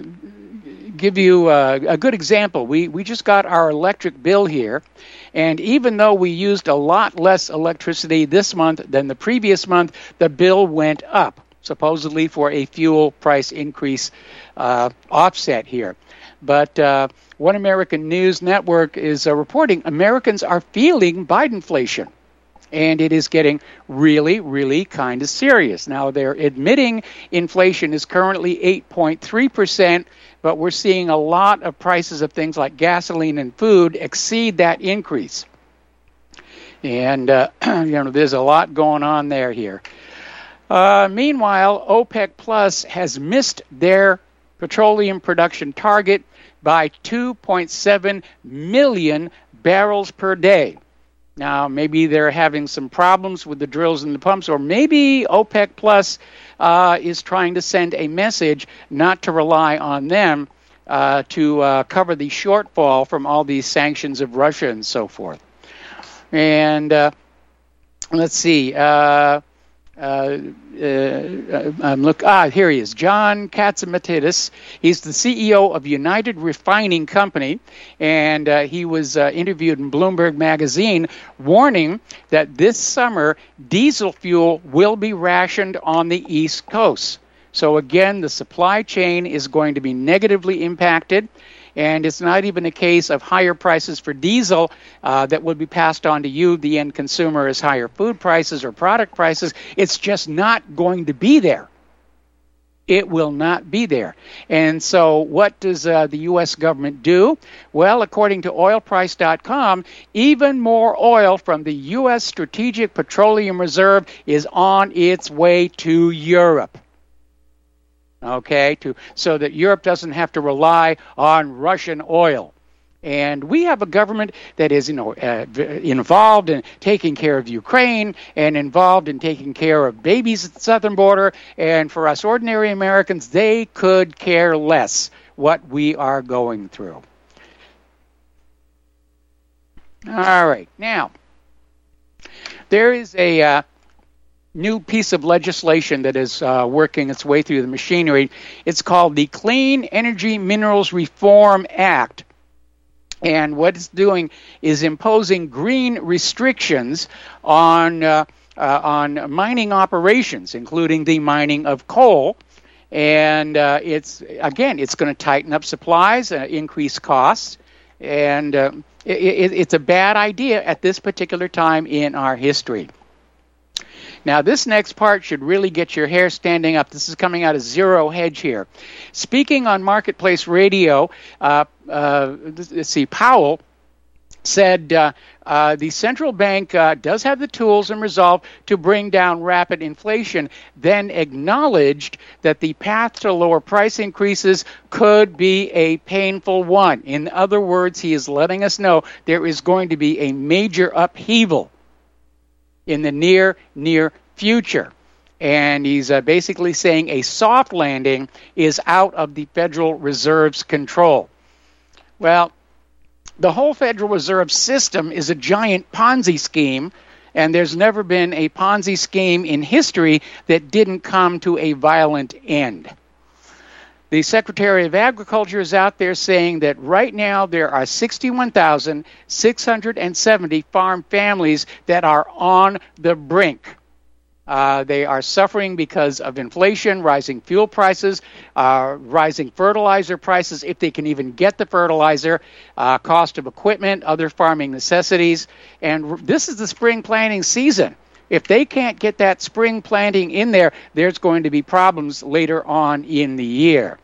give you uh, a good example. We we just got our electric bill here, and even though we used a lot less electricity this month than the previous month, the bill went up, supposedly for a fuel price increase uh, offset here. But uh, One American News Network is uh, reporting Americans are feeling Bidenflation, and it is getting really, really kind of serious. Now, they're admitting inflation is currently eight point three percent, but we're seeing a lot of prices of things like gasoline and food exceed that increase. And, uh, you know, there's a lot going on there here. Uh, meanwhile, OPEC Plus has missed their petroleum production target by two point seven million barrels per day. Now, maybe they're having some problems with the drills and the pumps, or maybe OPEC Plus uh, is trying to send a message not to rely on them uh, to uh, cover the shortfall from all these sanctions of Russia and so forth. And uh, let's see. Uh, Uh, uh, I'm look. Ah, here he is, John Catsimatidis. He's the C E O of United Refining Company, and uh, he was uh, interviewed in Bloomberg Magazine, warning that this summer diesel fuel will be rationed on the East Coast. So again, the supply chain is going to be negatively impacted. And it's not even a case of higher prices for diesel uh, that would be passed on to you, the end consumer, as higher food prices or product prices. It's just not going to be there. It will not be there. And so what does uh, the U S government do? Well, according to oil price dot com, even more oil from the U S Strategic Petroleum Reserve is on its way to Europe. Okay, to so that Europe doesn't have to rely on Russian oil. And we have a government that is, you know, uh, involved in taking care of Ukraine and involved in taking care of babies at the southern border. And for us ordinary Americans, they could care less what we are going through. All right, now, there is a Uh, new piece of legislation that is uh, working its way through the machinery. It's called the Clean Energy Minerals Reform Act. And what it's doing is imposing green restrictions on uh, uh, on mining operations, including the mining of coal. And uh, it's, again, it's going to tighten up supplies, uh, increase costs, and uh, it, it, it's a bad idea at this particular time in our history. Now, this next part should really get your hair standing up. This is coming out of Zero Hedge here. Speaking on Marketplace Radio, uh, uh, let's see, Powell said uh, uh, the central bank uh, does have the tools and resolve to bring down rapid inflation, then acknowledged that the path to lower price increases could be a painful one. In other words, he is letting us know there is going to be a major upheaval in the near, near future. And he's uh, basically saying a soft landing is out of the Federal Reserve's control. Well, the whole Federal Reserve system is a giant Ponzi scheme, and there's never been a Ponzi scheme in history that didn't come to a violent end. The Secretary of Agriculture is out there saying that right now there are sixty-one thousand six hundred seventy farm families that are on the brink. Uh, they are suffering because of inflation, rising fuel prices, uh, rising fertilizer prices, if they can even get the fertilizer, uh, cost of equipment, other farming necessities. And this is the spring planting season. If they can't get that spring planting in there, there's going to be problems later on in the year.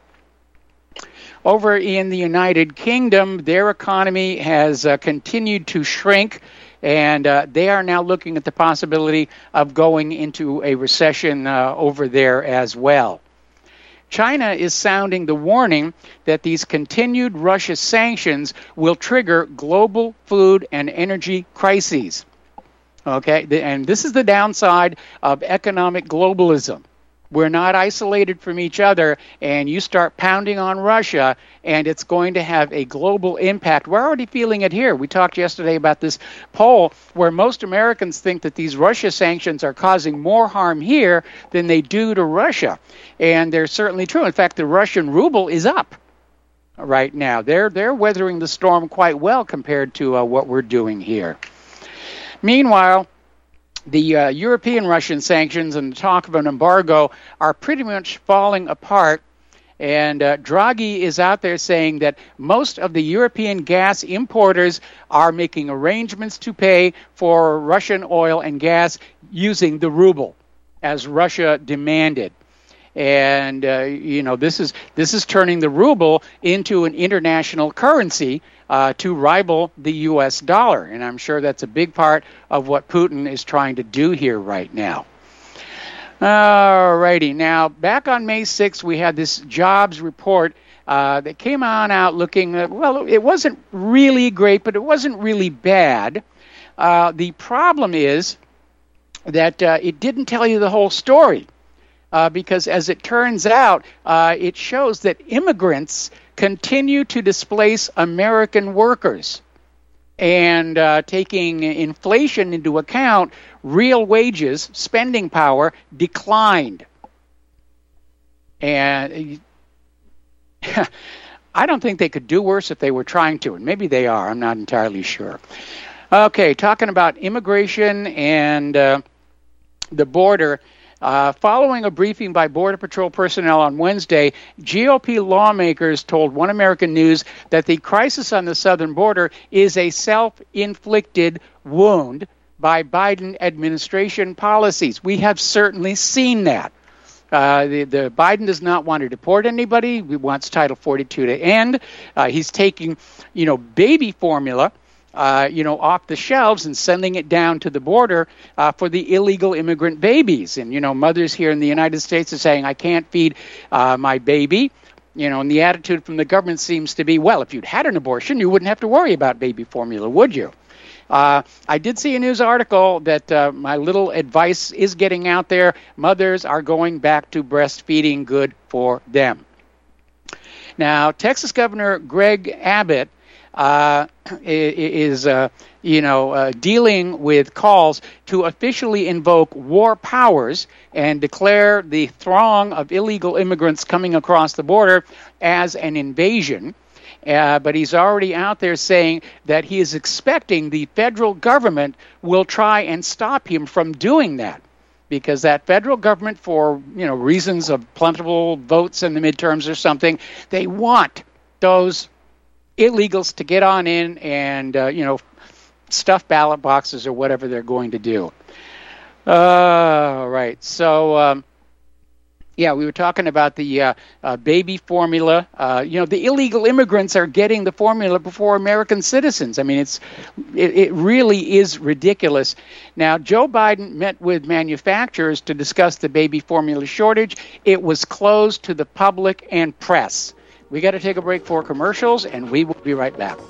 Over in the United Kingdom, their economy has uh, continued to shrink, and uh, they are now looking at the possibility of going into a recession uh, over there as well. China is sounding the warning that these continued Russia sanctions will trigger global food and energy crises. Okay, and this is the downside of economic globalism. We're not isolated from each other, and you start pounding on Russia, and it's going to have a global impact. We're already feeling it here. We talked yesterday about this poll where most Americans think that these Russia sanctions are causing more harm here than they do to Russia, and they're certainly true. In fact, the Russian ruble is up right now. They're they're weathering the storm quite well compared to uh, what we're doing here. Meanwhile, the uh, European Russian sanctions and the talk of an embargo are pretty much falling apart. And uh, Draghi is out there saying that most of the European gas importers are making arrangements to pay for Russian oil and gas using the ruble, as Russia demanded. And, uh, you know, this is this is turning the ruble into an international currency uh, to rival the U S dollar. And I'm sure that's a big part of what Putin is trying to do here right now. All righty. Now, back on May sixth, we had this jobs report uh, that came on out looking, uh, well, it wasn't really great, but it wasn't really bad. Uh, the problem is that uh, it didn't tell you the whole story. Uh, because as it turns out, uh, it shows that immigrants continue to displace American workers. And uh, taking inflation into account, real wages, spending power, declined. And I don't think they could do worse if they were trying to, and maybe they are. I'm not entirely sure. Okay, talking about immigration and uh, the border. Uh, following a briefing by Border Patrol personnel on Wednesday, G O P lawmakers told One American News that the crisis on the southern border is a self-inflicted wound by Biden administration policies. We have certainly seen that. Uh, the, the Biden does not want to deport anybody. He wants Title forty-two to end. Uh, he's taking, you know, baby formula, Uh, you know, off the shelves and sending it down to the border uh, for the illegal immigrant babies. And, you know, mothers here in the United States are saying, I can't feed uh, my baby. You know, and the attitude from the government seems to be, well, if you'd had an abortion, you wouldn't have to worry about baby formula, would you? Uh, I did see a news article that uh, my little advice is getting out there. Mothers are going back to breastfeeding. Good for them. Now, Texas Governor Greg Abbott Uh, is, uh, you know, uh, dealing with calls to officially invoke war powers and declare the throng of illegal immigrants coming across the border as an invasion. Uh, but he's already out there saying that he is expecting the federal government will try and stop him from doing that, because that federal government, for you know reasons of plentiful votes in the midterms or something, they want those illegals to get on in and uh, you know stuff ballot boxes or whatever they're going to do. Uh, right. So. Um, Yeah, we were talking about the uh, uh, baby formula. Uh, you know, the illegal immigrants are getting the formula before American citizens. I mean, it's it, it really is ridiculous. Now, Joe Biden met with manufacturers to discuss the baby formula shortage. It was closed to the public and press. We got to take a break for commercials, and we will be right back.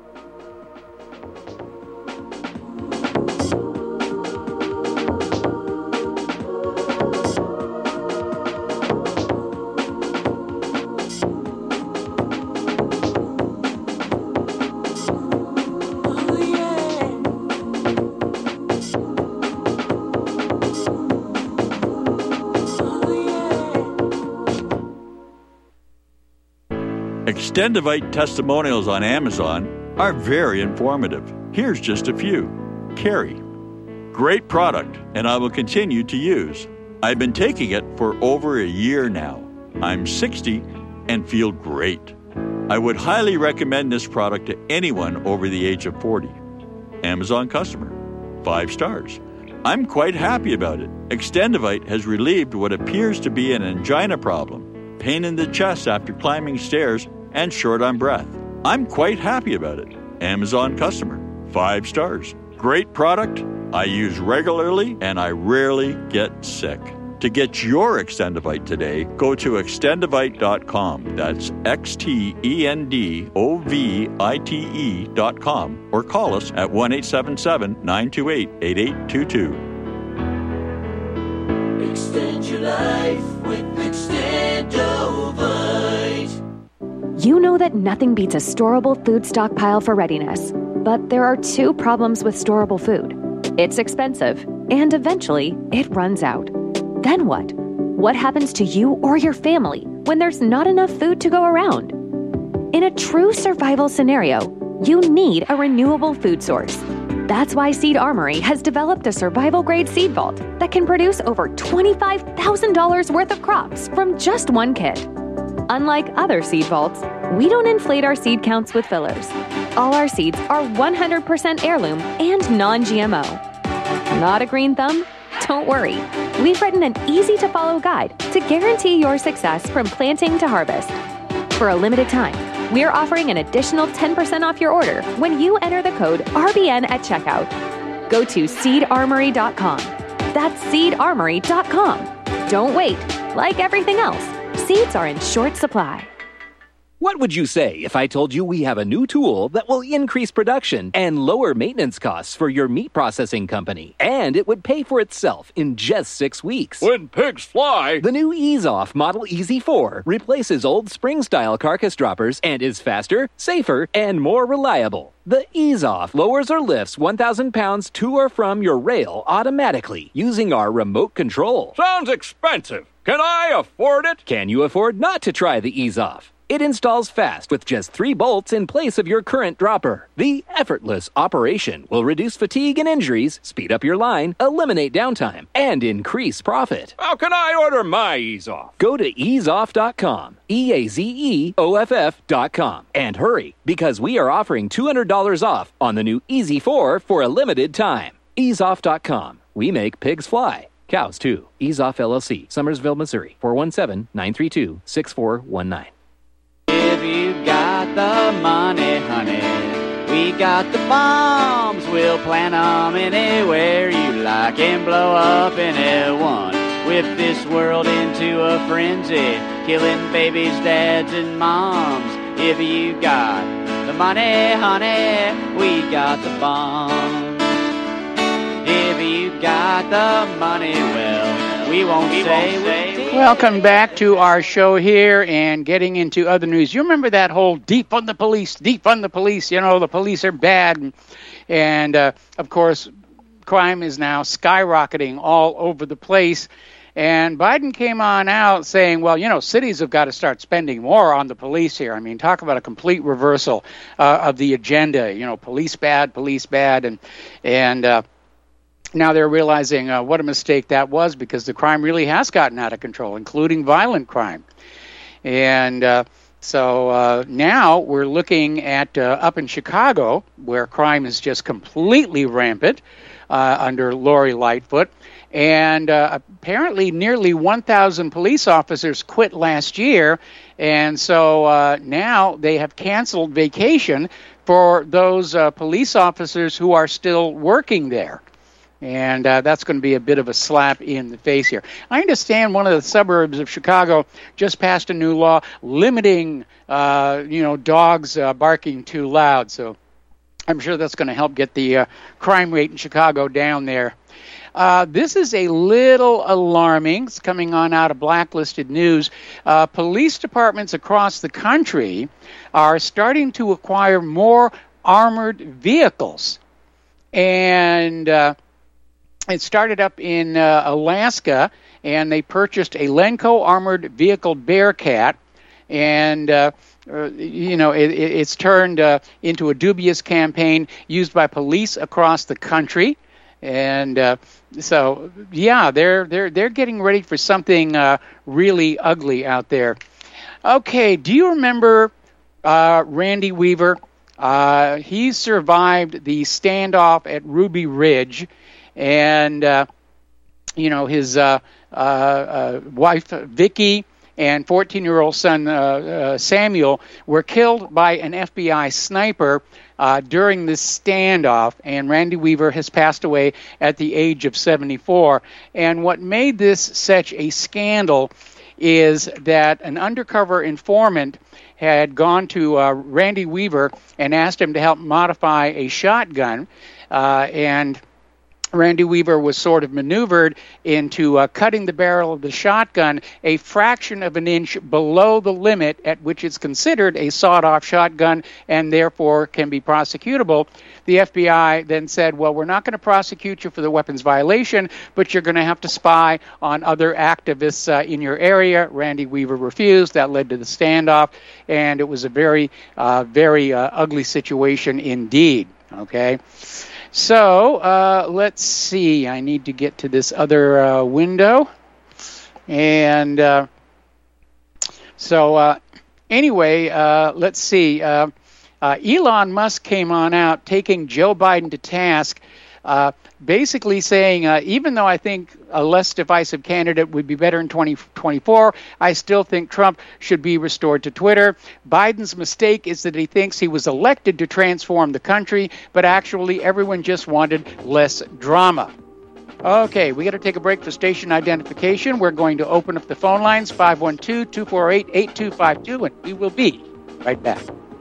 Extendivite testimonials on Amazon are very informative. Here's just a few. Carrie. Great product, and I will continue to use. I've been taking it for over a year now. I'm sixty and feel great. I would highly recommend this product to anyone over the age of forty. Amazon customer. Five stars. I'm quite happy about it. Extendivite has relieved what appears to be an angina problem, pain in the chest after climbing stairs, and short on breath. I'm quite happy about it. Amazon customer. Five stars. Great product. I use regularly and I rarely get sick. To get your Extendivite today, go to extendivite dot com. That's X T E N D O V I T E dot com. Or call us at one eight seven seven, nine two eight, eight eight two two. Extend your life with Extendovite. You know that nothing beats a storable food stockpile for readiness. But there are two problems with storable food. It's expensive, and eventually it runs out. Then what? What happens to you or your family when there's not enough food to go around? In a true survival scenario, you need a renewable food source. That's why Seed Armory has developed a survival-grade seed vault that can produce over twenty-five thousand dollars worth of crops from just one kit. Unlike other seed vaults, we don't inflate our seed counts with fillers. All our seeds are one hundred percent heirloom and non-G M O. Not a green thumb? Don't worry. We've written an easy-to-follow guide to guarantee your success from planting to harvest. For a limited time, we're offering an additional ten percent off your order when you enter the code R B N at checkout. Go to seed armory dot com. That's seed armory dot com. Don't wait. Like everything else, seeds are in short supply. What would you say if I told you we have a new tool that will increase production and lower maintenance costs for your meat processing company? And it would pay for itself in just six weeks. When pigs fly! The new EaseOff Model E Z four replaces old spring-style carcass droppers and is faster, safer, and more reliable. The EaseOff lowers or lifts one thousand pounds to or from your rail automatically using our remote control. Sounds expensive. Can I afford it? Can you afford not to try the EaseOff? It installs fast with just three bolts in place of your current dropper. The effortless operation will reduce fatigue and injuries, speed up your line, eliminate downtime, and increase profit. How can I order my EaseOff? Go to ease off dot com, E A Z E O F F dot com, and hurry, because we are offering two hundred dollars off on the new E Z four for a limited time. ease off dot com. We make pigs fly. Cows, too. EaseOff L L C, Summersville, Missouri, four one seven, nine three two, six four one nine. If you got the money, honey, we got the bombs. We'll plant them anywhere you like and blow up anyone. Whip this world into a frenzy, killing babies, dads, and moms. If you got the money, honey, we got the bombs. If you got the money, well, we won't we say we Welcome back to our show here and getting into other news. You remember that whole defund the police, defund the police, you know, the police are bad. And, and uh, of course, crime is now skyrocketing all over the place. And Biden came on out saying, well, you know, cities have got to start spending more on the police here. I mean, talk about a complete reversal uh, of the agenda. You know, police bad, police bad. And, and uh, now they're realizing uh, what a mistake that was, because the crime really has gotten out of control, including violent crime. And uh, so uh, now we're looking at uh, up in Chicago, where crime is just completely rampant uh, under Lori Lightfoot. And uh, apparently nearly one thousand police officers quit last year. And so uh, now they have canceled vacation for those uh, police officers who are still working there. And uh, that's going to be a bit of a slap in the face here. I understand one of the suburbs of Chicago just passed a new law limiting, uh, you know, dogs uh, barking too loud. So I'm sure that's going to help get the uh, crime rate in Chicago down there. Uh, this is a little alarming. It's coming on out of Blacklisted News. Uh, police departments across the country are starting to acquire more armored vehicles. And uh, it started up in uh, Alaska, and they purchased a Lenco armored vehicle Bearcat. And, uh, uh, you know, it, it's turned uh, into a dubious campaign used by police across the country. And uh, so, yeah, they're they're they're getting ready for something uh, really ugly out there. Okay, do you remember uh, Randy Weaver? Uh, he survived the standoff at Ruby Ridge, and uh, you know his uh, uh, uh, wife Vicky and fourteen-year-old son uh, uh, Samuel were killed by an F B I sniper Uh, during this standoff, and Randy Weaver has passed away at the age of seventy-four. And what made this such a scandal is that an undercover informant had gone to uh, Randy Weaver and asked him to help modify a shotgun, uh, and Randy Weaver was sort of maneuvered into uh, cutting the barrel of the shotgun a fraction of an inch below the limit at which it's considered a sawed-off shotgun and therefore can be prosecutable. The F B I then said, well, we're not going to prosecute you for the weapons violation, but you're going to have to spy on other activists uh, in your area. Randy Weaver refused. That led to the standoff, and it was a very, uh, very uh, ugly situation indeed. Okay. So, uh, let's see. I need to get to this other uh, window. And uh, so, uh, anyway, uh, let's see. Uh, uh, Elon Musk came on out taking Joe Biden to task, uh, basically saying, uh, even though I think a less divisive candidate would be better in twenty twenty-four, I still think Trump should be restored to Twitter. Biden's mistake is that he thinks he was elected to transform the country, but actually everyone just wanted less drama. Okay, we got to take a break for station identification. We're going to open up the phone lines, five one two, two four eight, eight two five two, and we will be right back.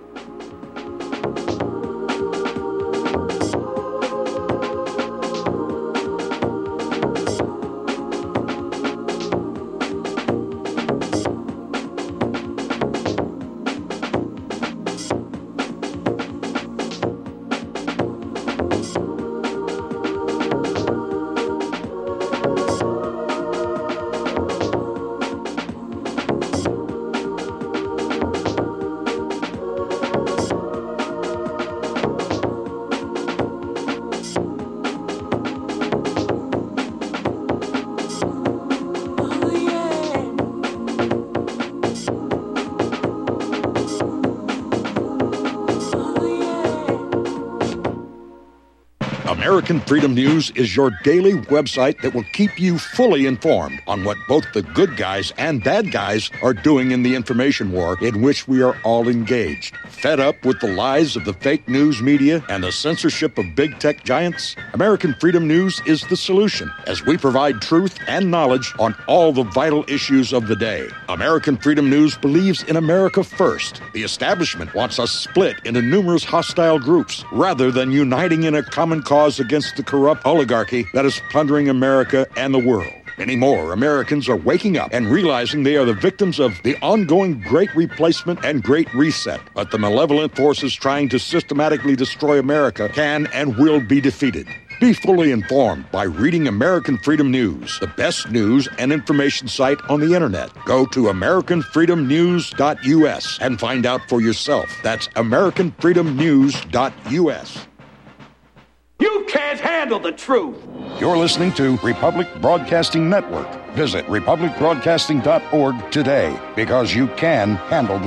American Freedom News is your daily website that will keep you fully informed on what both the good guys and bad guys are doing in the information war in which we are all engaged. Fed up with the lies of the fake news media and the censorship of big tech giants? American Freedom News is the solution, as we provide truth and knowledge on all the vital issues of the day. American Freedom News believes in America first. The establishment wants us split into numerous hostile groups rather than uniting in a common cause against the corrupt oligarchy that is plundering America and the world. Many more Americans are waking up and realizing they are the victims of the ongoing Great Replacement and Great Reset. But the malevolent forces trying to systematically destroy America can and will be defeated. Be fully informed by reading American Freedom News, the best news and information site on the internet. Go to American Freedom News dot U S and find out for yourself. That's American Freedom News dot U S. You can't handle the truth. You're listening to Republic Broadcasting Network. Visit republic broadcasting dot org today, because you can handle the